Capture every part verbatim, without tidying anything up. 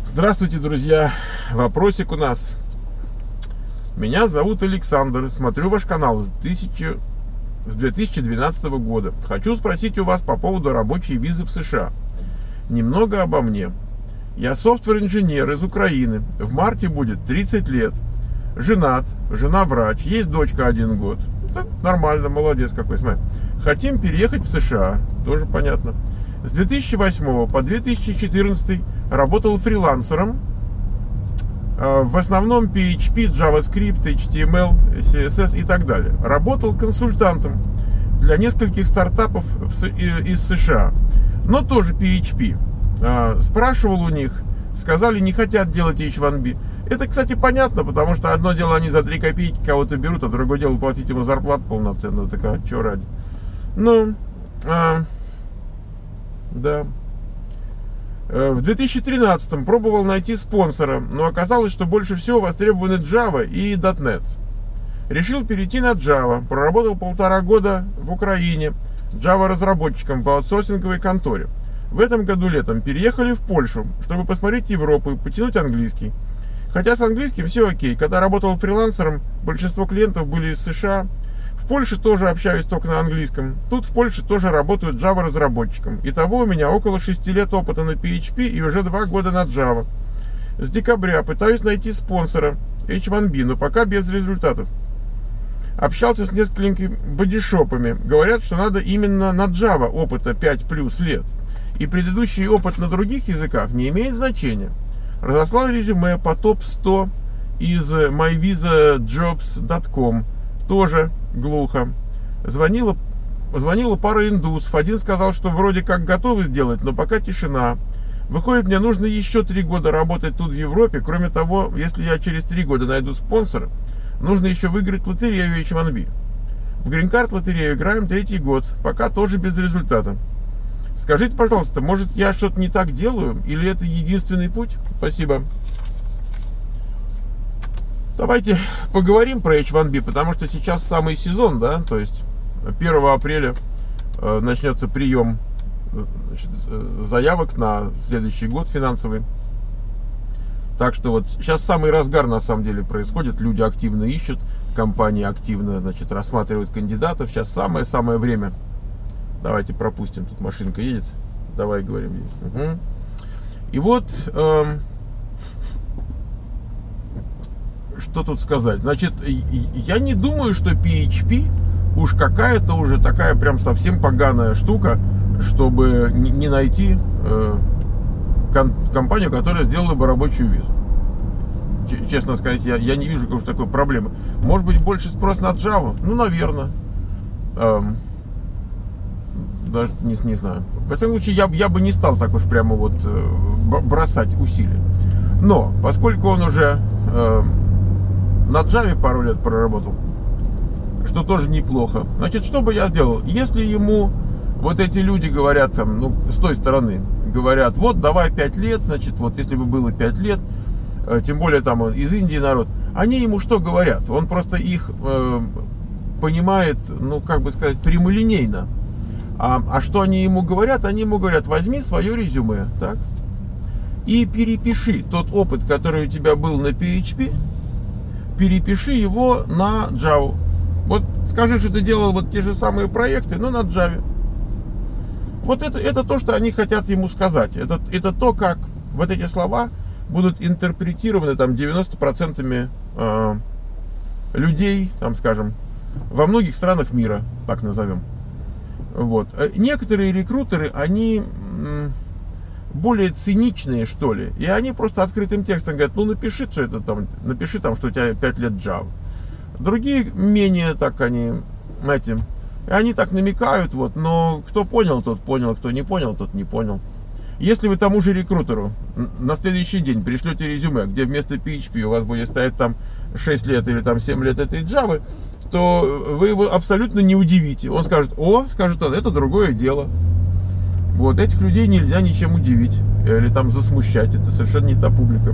Здравствуйте, друзья! Вопросик у нас. Меня зовут Александр. Смотрю ваш канал с две тысячи двенадцатого года. Хочу спросить у вас по поводу рабочей визы в США. Немного обо мне. Я софтвер-инженер из Украины. В марте будет тридцать лет. Женат. Жена врач. Есть дочка один год. Так, нормально, молодец какой. Смотри. Хотим переехать в США. Тоже понятно. С две тысячи восьмого по две тысячи четырнадцатый работал фрилансером. В основном пи эйч пи, JavaScript, эйч ти эм эл, си эс эс и так далее. Работал консультантом для нескольких стартапов из США. Но тоже пи эйч пи. Спрашивал у них, сказали, не хотят делать эйч один би. Это, кстати, понятно, потому что одно дело, они за три копейки кого-то берут, а другое дело, платить ему зарплату полноценную. Так, а что ради? Ну, а, да. В две тысячи тринадцатом пробовал найти спонсора, но оказалось, что больше всего востребованы Java и .дот нет. Решил перейти на Java. Проработал полтора года в Украине Java-разработчиком в аутсорсинговой конторе. В этом году летом переехали в Польшу, чтобы посмотреть Европу и потянуть английский. Хотя с английским все окей. Когда работал фрилансером, большинство клиентов были из США. В Польше тоже общаюсь только на английском. Тут в Польше тоже работаю Java-разработчиком. Итого у меня около шести лет опыта на пи эйч пи и уже два года на Java. С декабря пытаюсь найти спонсора эйч один би, но пока без результатов. Общался с несколькими бодишопами. Говорят, что надо именно на Java опыта пять плюс лет. И предыдущий опыт на других языках не имеет значения. Разослал резюме по топ сто из май виза джобс точка ком. Тоже глухо. Звонила, звонила пара индусов. Один сказал, что вроде как готовы сделать, но пока тишина. Выходит, мне нужно еще три года работать тут в Европе. Кроме того, если я через три года найду спонсора, нужно еще выиграть лотерею эйч один би. В грин-карт лотерею играем третий год. Пока тоже без результата. Скажите, пожалуйста, может я что-то не так делаю? Или это единственный путь? Спасибо. Давайте поговорим про эйч один би, потому что сейчас самый сезон, да, то есть первого апреля э, начнется прием, значит, заявок на следующий год финансовый. Так что вот сейчас самый разгар на самом деле происходит, люди активно ищут, компании активно, значит, рассматривают кандидатов. Сейчас самое-самое время. Давайте пропустим, тут машинка едет. Давай говорим. Угу. И вот... Э, Что тут сказать? Значит, я не думаю, что пи эйч пи уж какая-то уже такая прям совсем поганая штука, чтобы не найти э, компанию, которая сделала бы рабочую визу. Честно сказать, я, я не вижу какой-то такой проблемы. Может быть, больше спрос на Java? Ну, наверное. Эм, даже не, не знаю. В этом случае я, я бы не стал так уж прямо вот э, бросать усилия. Но, поскольку он уже... Э, на Java пару лет проработал, что тоже неплохо. Значит, что бы я сделал? Если ему вот эти люди говорят, там, ну, с той стороны, говорят, вот, давай пять лет, значит, вот, если бы было пять лет, э, тем более там он из Индии народ, они ему что говорят? Он просто их э, понимает, ну, как бы сказать, прямолинейно. А, а что они ему говорят? Они ему говорят, возьми свое резюме, так, и перепиши тот опыт, который у тебя был на пи эйч пи, перепиши его на Java. Вот скажи, что ты делал вот те же самые проекты, но на Java. Вот это, это то, что они хотят ему сказать. Это, это то, как вот эти слова будут интерпретированы там девяносто процентов э, людей, там, скажем, во многих странах мира, так назовем. Вот. Некоторые рекрутеры, они более циничные, что ли, и они просто открытым текстом говорят, ну напиши, что это там, напиши там, что у тебя пять лет Java. Другие менее так они, знаете, они так намекают, вот, но кто понял, тот понял, кто не понял, тот не понял. Если вы тому же рекрутеру на следующий день пришлете резюме, где вместо пи эйч пи у вас будет стоять там шесть лет или там семь лет этой Java, то вы его абсолютно не удивите. Он скажет, о, скажет он, это другое дело. Вот, этих людей нельзя ничем удивить или там засмущать, это совершенно не та публика.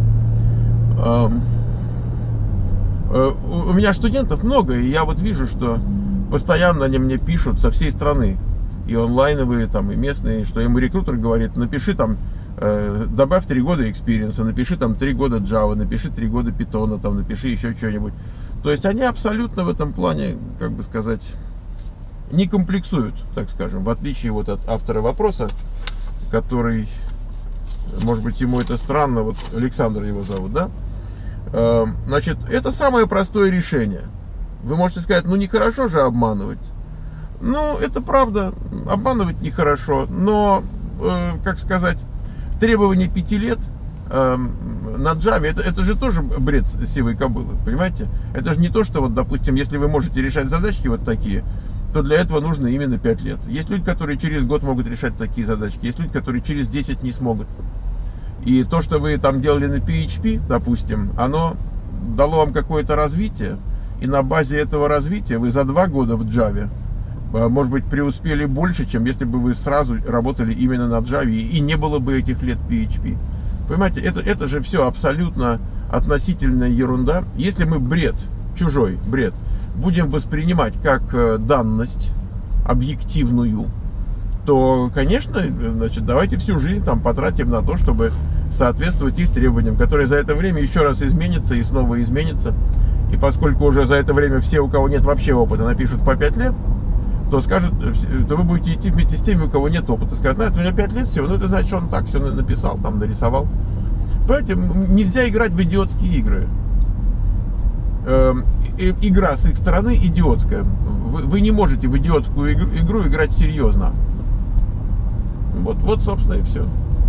У меня студентов много, и я вот вижу, что постоянно они мне пишут со всей страны, и онлайновые, там, и местные, что ему рекрутер говорит, напиши там э, добавь три года экспириенса, напиши там три года Java, напиши три года Python, там, напиши еще что-нибудь. То есть они абсолютно в этом плане, как бы сказать, не комплексуют, так скажем, в отличие вот от автора вопроса, который, может быть, ему это странно, вот Александр его зовут, да? Э, значит, это самое простое решение. Вы можете сказать, ну нехорошо же обманывать. Ну, это правда, обманывать нехорошо, но, э, как сказать, требование пяти лет э, на Java, это, это же тоже бред сивой кобылы, понимаете? Это же не то, что, вот, допустим, если вы можете решать задачки вот такие, то для этого нужно именно пять лет. Есть люди, которые через год могут решать такие задачки, есть люди, которые через десять не смогут. И то, что вы там делали на пи эйч пи, допустим, оно дало вам какое-то развитие, и на базе этого развития вы за два года в Java, может быть, преуспели больше, чем если бы вы сразу работали именно на Java, и не было бы этих лет пи эйч пи. Понимаете, это, это же все абсолютно относительная ерунда. Если мы бред, чужой бред, будем воспринимать как данность объективную, то, конечно, значит, давайте всю жизнь там потратим на то, чтобы соответствовать их требованиям, которые за это время еще раз изменятся и снова изменятся. И поскольку уже за это время все, у кого нет вообще опыта, напишут по пять лет, то скажут, то вы будете идти вместе с теми, у кого нет опыта. Скажут, ну, это у меня пять лет всего, ну, это значит, что он так все написал, там, нарисовал. Понимаете, нельзя играть в идиотские игры. Игра с их стороны идиотская. Вы, вы не можете в идиотскую игру, игру играть серьезно. Вот, вот, собственно, и все.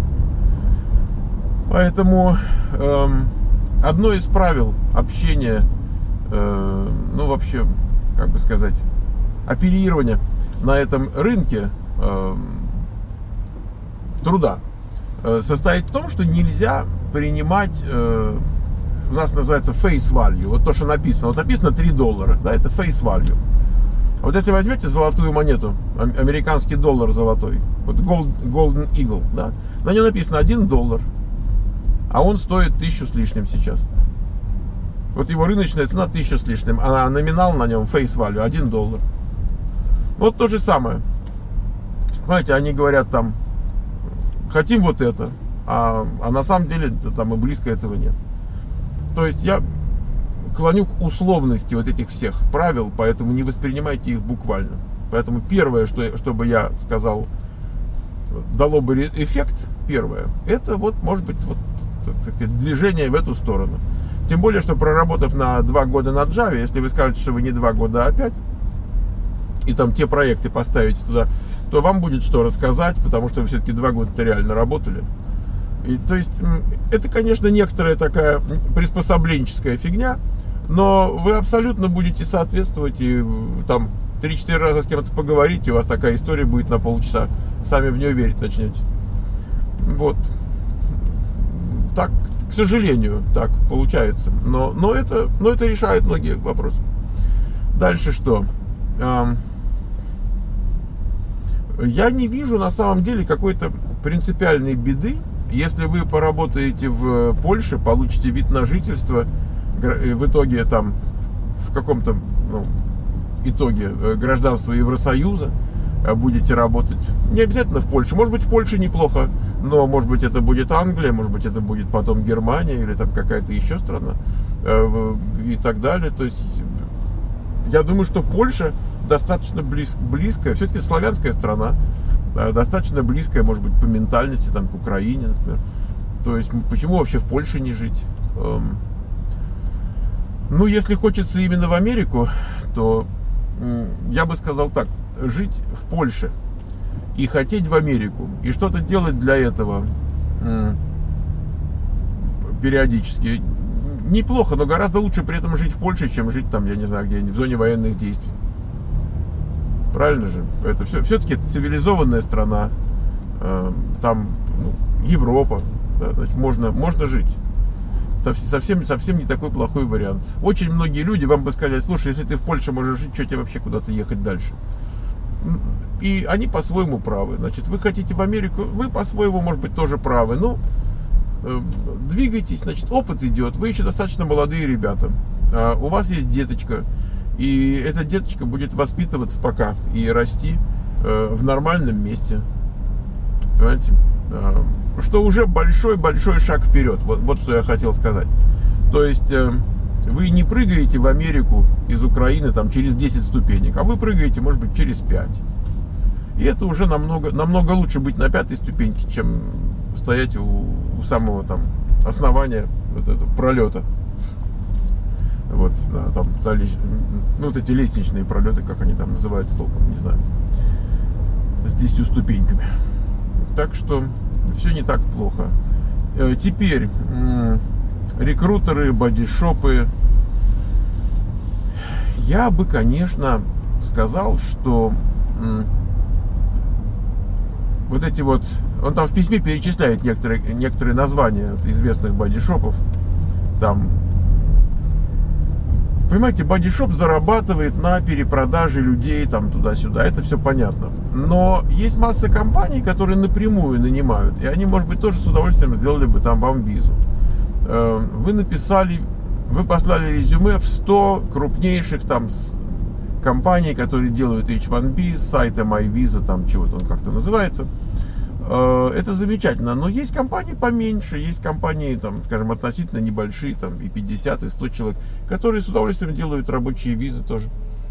Поэтому эм, одно из правил общения, э, ну, вообще, как бы сказать, оперирования на этом рынке э, труда э, состоит в том, что нельзя принимать, э, у нас называется face value, вот то, что написано. Вот написано три доллара, да, это face value. А вот если возьмете золотую монету, американский доллар золотой, вот gold, Golden Eagle, да, на нем написано один доллар, а он стоит тысячу с лишним сейчас. Вот его рыночная цена тысяча с лишним, а номинал на нем face value один доллар. Вот то же самое. Знаете, они говорят там, хотим вот это, а, а на самом деле там и близко этого нет. То есть я клоню к условности вот этих всех правил, поэтому не воспринимайте их буквально. Поэтому первое, что, что бы я сказал, дало бы эффект, первое, это вот, может быть, вот, так сказать, движение в эту сторону. Тем более, что проработав на два года на Java, если вы скажете, что вы не два года, а пять, и там те проекты поставите туда, то вам будет что рассказать, потому что вы все-таки два года-то реально работали. И, то есть, это, конечно, некоторая такая приспособленческая фигня, но вы абсолютно будете соответствовать, и там три-четыре раза с кем-то поговорите, у вас такая история будет на полчаса, сами в нее верить начнете. Вот. Так, к сожалению, так получается. Но, но, это, но это решает многие вопросы. Дальше что? Я не вижу на самом деле какой-то принципиальной беды, если вы поработаете в Польше, получите вид на жительство, в итоге там в каком-то, ну, итоге гражданство Евросоюза, будете работать. Не обязательно в Польше. Может быть, в Польше неплохо, но может быть это будет Англия, может быть это будет потом Германия или там какая-то еще страна и так далее. То есть я думаю, что Польша достаточно близ, близкая, все-таки славянская страна, достаточно близкая, может быть, по ментальности там, к Украине, например. То есть почему вообще в Польше не жить? Ну, если хочется именно в Америку, то я бы сказал так: жить в Польше и хотеть в Америку, и что-то делать для этого периодически неплохо, но гораздо лучше при этом жить в Польше, чем жить там, я не знаю, где-нибудь в зоне военных действий. Правильно же? Это все, все-таки цивилизованная страна, там, ну, Европа, да, значит, можно, можно жить. Совсем, совсем не такой плохой вариант. Очень многие люди вам бы сказали: слушай, если ты в Польше можешь жить, что тебе вообще куда-то ехать дальше? И они по-своему правы. Значит, вы хотите в Америку, вы по-своему, может быть, тоже правы. Ну, двигайтесь, значит, опыт идет. Вы еще достаточно молодые ребята. У вас есть деточка, и эта деточка будет воспитываться пока и расти в нормальном месте. Понимаете? что уже большой-большой шаг вперед. Вот, вот что я хотел сказать. То есть вы не прыгаете в Америку из Украины там через десять ступенек, а вы прыгаете, может быть, через пять. И это уже намного, намного лучше быть на пятой ступеньке, чем стоять у, у самого там основания вот этого пролета. Вот, да, там, ну, вот эти лестничные пролеты, как они там называются толком, не знаю, с десятью ступеньками. Так что все не так плохо. Теперь рекрутеры, бодишопы. Я бы, конечно, сказал, что вот эти вот, он там в письме перечисляет некоторые, некоторые названия известных бодишопов. Там, понимаете, бодишоп зарабатывает на перепродаже людей там туда-сюда, это все понятно. Но есть масса компаний, которые напрямую нанимают, и они, может быть, тоже с удовольствием сделали бы там вам визу. Вы написали, вы послали резюме в сто крупнейших там компаний, которые делают эйч ван би, с сайта MyVisa, там чего-то он как-то называется. Это замечательно, но есть компании поменьше, есть компании, там, скажем, относительно небольшие, там и пятьдесят, и сто человек, которые с удовольствием делают рабочие визы тоже.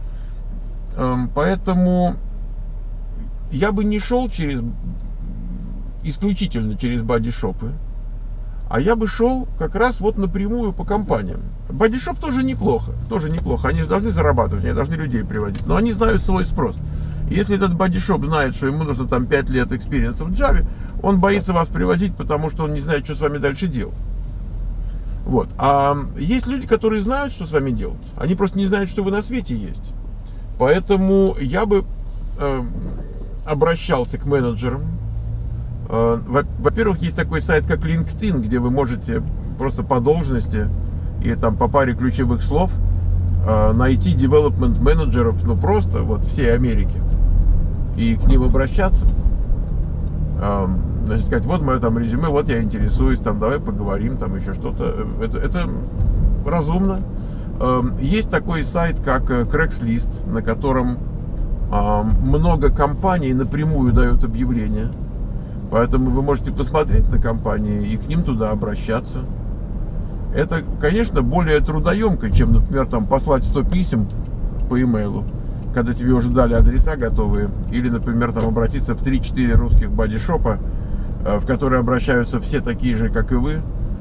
Поэтому я бы не шел через, исключительно через бодишопы, а я бы шел как раз вот напрямую по компаниям. Бодишоп тоже неплохо, тоже неплохо. Они же должны зарабатывать, они должны людей приводить, но они знают свой спрос. Если этот бодишоп знает, что ему нужно там пять лет экспириенса в Java, он боится вас привозить, потому что он не знает, что с вами дальше делать. Вот. А есть люди, которые знают, что с вами делать. Они просто не знают, что вы на свете есть. Поэтому я бы э, обращался к менеджерам. Э, во-первых, есть такой сайт, как LinkedIn, где вы можете просто по должности и там по паре ключевых слов э, найти development менеджеров, ну просто вот всей Америки, и к ним обращаться. Э, значит, сказать, вот мое там резюме, вот я интересуюсь, там давай поговорим, там еще что-то. Это, это разумно. Есть такой сайт, как Craigslist, на котором много компаний напрямую дают объявления. Поэтому вы можете посмотреть на компании и к ним туда обращаться. Это, конечно, более трудоемко, чем, например, там, послать сто писем по имейлу, когда тебе уже дали адреса готовые. Или, например, там, обратиться в три-четыре русских бодишопа, в которые обращаются все такие же, как и вы.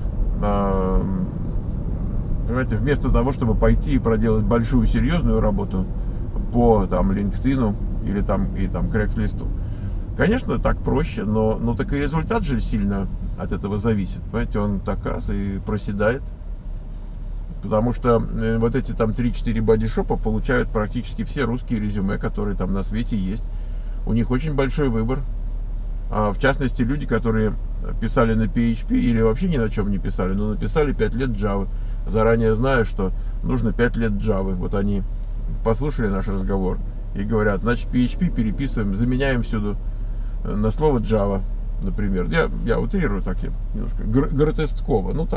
Понимаете, вместо того, чтобы пойти и проделать большую серьезную работу по там LinkedIn или там и там Craigslist. Конечно, так проще, но, но так и результат же сильно от этого зависит. Понимаете, он так раз и проседает. Потому что вот эти там три-четыре бодишопа получают практически все русские резюме, которые там на свете есть. У них очень большой выбор. В частности, люди, которые писали на пи эйч пи или вообще ни на чем не писали, но написали пять лет Java, заранее зная, что нужно пять лет Java. Вот они послушали наш разговор и говорят, значит, пи эйч пи переписываем, заменяем всюду на слово Java, например. Я, я утрирую так, я немножко гротесково, ну так.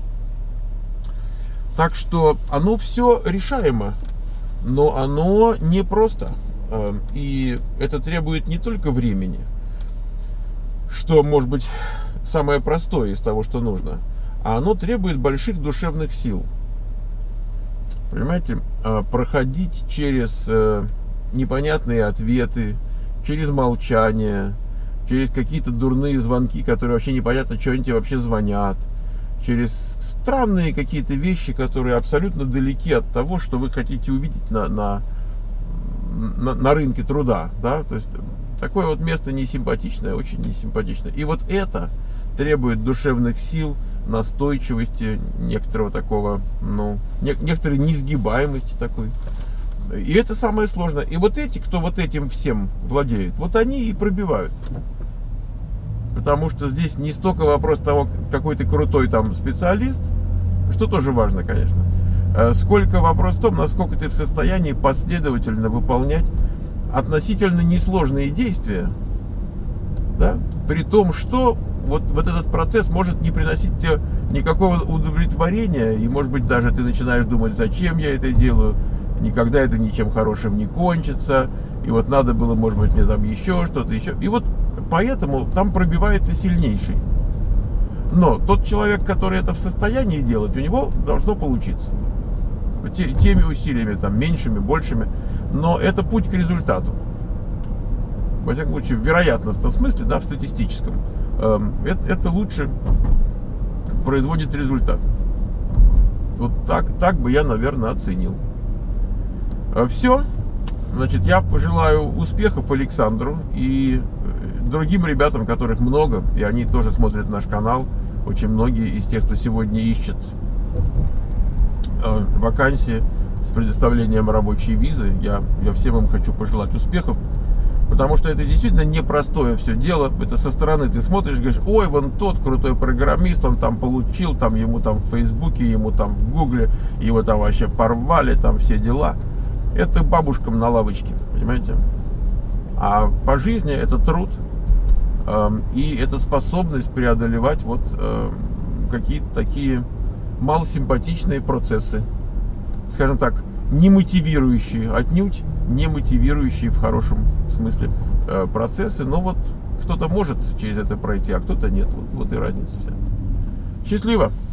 Так что оно все решаемо, но оно непросто. И это требует не только времени, что может быть самое простое из того, что нужно, а оно требует больших душевных сил. Понимаете, проходить через непонятные ответы, через молчание, через какие-то дурные звонки, которые вообще непонятно, что они тебе вообще звонят, через странные какие-то вещи, которые абсолютно далеки от того, что вы хотите увидеть на, на, на, на рынке труда, да, то есть такое вот место несимпатичное, очень несимпатичное. И вот это требует душевных сил, настойчивости, некоторого такого, ну, не, некоторой несгибаемости такой. И это самое сложное. И вот эти, кто вот этим всем владеет, вот они и пробивают. Потому что здесь не столько вопрос того, какой ты крутой там специалист, что тоже важно, конечно, сколько вопрос в том, насколько ты в состоянии последовательно выполнять относительно несложные действия, да, при том, что вот, вот этот процесс может не приносить тебе никакого удовлетворения, и может быть даже ты начинаешь думать, зачем я это делаю, никогда это ничем хорошим не кончится, и вот надо было, может быть, мне там еще что-то, еще. И вот поэтому там пробивается сильнейший. Но тот человек, который это в состоянии делать, у него должно получиться. Теми усилиями, там, меньшими, большими. Но это путь к результату. Во всяком случае, в вероятностном смысле, да, в статистическом. Это, это лучше производит результат. Вот так, так бы я, наверное, оценил. Все. Значит, я пожелаю успехов Александру и другим ребятам, которых много, и они тоже смотрят наш канал. Очень многие из тех, кто сегодня ищет э, вакансии с предоставлением рабочей визы, я, я всем им хочу пожелать успехов, потому что это действительно непростое все дело. Это со стороны ты смотришь, говоришь: ой, вон тот крутой программист, он там получил, там ему там в Фейсбуке, ему там в Гугле, его там вообще порвали, там все дела. Это бабушкам на лавочке, понимаете? А по жизни это труд. И это способность преодолевать вот э, какие-то такие малосимпатичные процессы, скажем так, не мотивирующие, отнюдь не мотивирующие в хорошем смысле э, процессы. Но вот кто-то может через это пройти, а кто-то нет. Вот, вот и разница вся. Счастливо!